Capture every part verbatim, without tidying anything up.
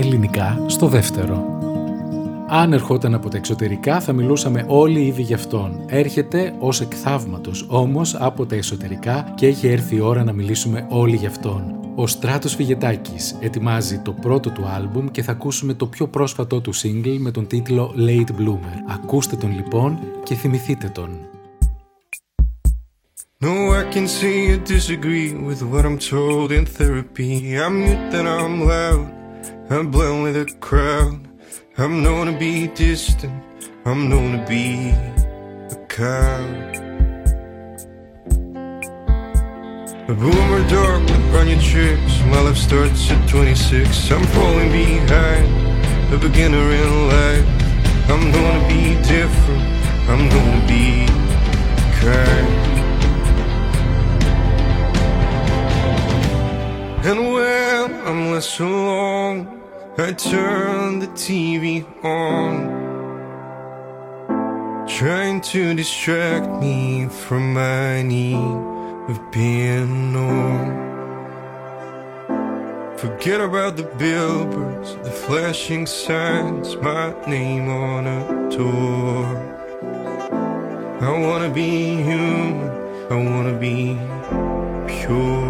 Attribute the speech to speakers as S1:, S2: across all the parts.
S1: ελληνικά στο δεύτερο. Αν ερχόταν από τα εξωτερικά θα μιλούσαμε όλοι ήδη γι' αυτόν. Έρχεται ως εκθαύματος όμως από τα εσωτερικά και έχει έρθει η ώρα να μιλήσουμε όλοι γι' αυτόν. Ο Στράτος Φιγετάκης ετοιμάζει το πρώτο του άλμπουμ και θα ακούσουμε το πιο πρόσφατό του single με τον τίτλο Late Bloomer. Ακούστε τον λοιπόν και θυμηθείτε τον.
S2: No, I can see you disagree with what I'm told in therapy. I'm mute, then I'm loud. I'm blend with the crowd. I'm known to be distant. I'm known to be a coward. A boomer dog with brand new tricks. My life starts at twenty-six. I'm falling behind, a beginner in life. I'm known to be different. I'm known to be kind. And when I'm less alone, I turn the T V on, trying to distract me from my need of being known. Forget about the billboards, the flashing signs, my name on a door. I wanna be human, I wanna be pure.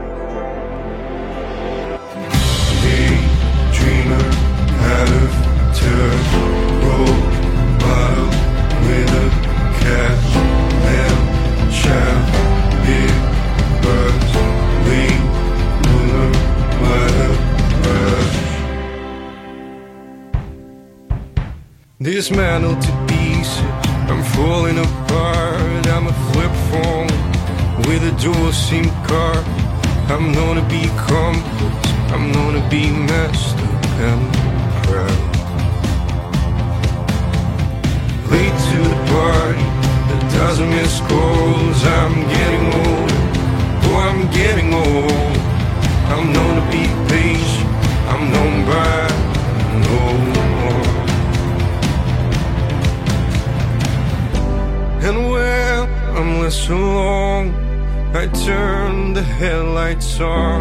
S2: Dreamer out of turn, role model with a cash and child, big buzz, lean, bloomer, mother, rush. Dismantled to pieces, I'm falling apart. I'm a flip phone with a dual SIM card. I'm known to be complex, I'm known to be messed up and proud. Late to the party, a dozen missed calls. I'm getting older, oh I'm getting old. I'm known to be patient, I'm known by no more. And when I'm less alone, I turn the headlights on,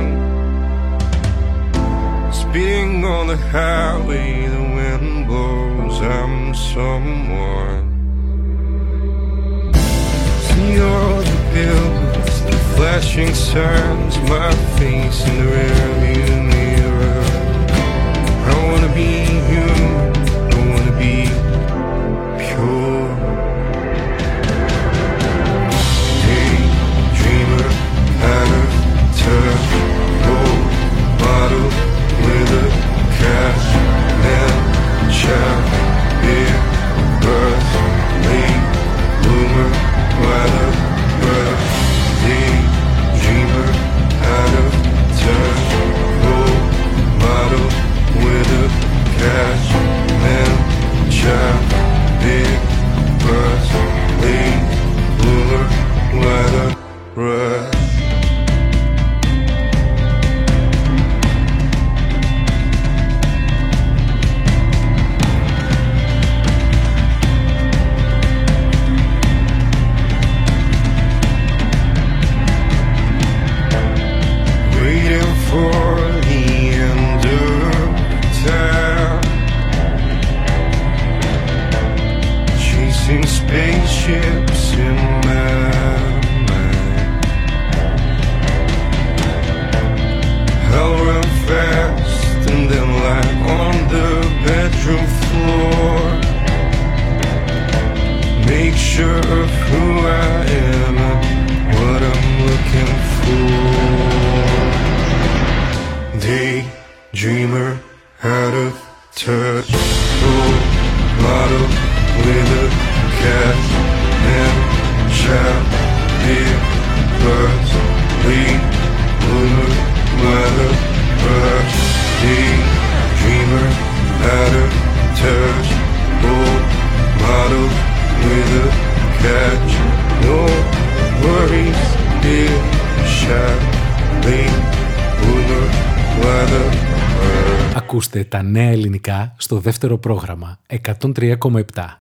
S2: speeding on the highway, the wind blows, I'm someone. See all the billboards, the flashing signs, my face in the rearview mirror. I wanna be human, I wanna be pure. Daydreamer, out of touch, role model with a cash and child, big buzz, late bloomer, weather brush. Daydreamer, out of touch, role model with a cash and child, big buzz, late bloomer, weather brush. For the end of time, chasing spaceships in my mind. I'll run fast and then lie on the bedroom floor. Make sure of who I am and what I'm looking for. Daydreamer, out of touch, role model with a cat and child, big buzz, late bloomer, mother, brush. Daydreamer, out of touch, role model with a catch, no worries, big shot, late bloomer.
S1: Ακούστε τα νέα ελληνικά στο δεύτερο πρόγραμμα εκατόν τρία κόμμα επτά.